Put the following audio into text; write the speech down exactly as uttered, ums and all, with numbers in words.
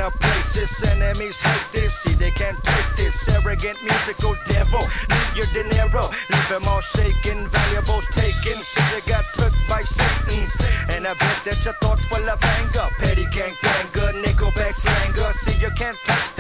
in a place this enemies hate this. See, they can't take this arrogant musical devil. Need your dinero, leave them all shaking. Valuables taken, till you got took by Satan. And I bet that your thoughts full of anger. Petty gang banger, nickelback slanger. See, you can't touch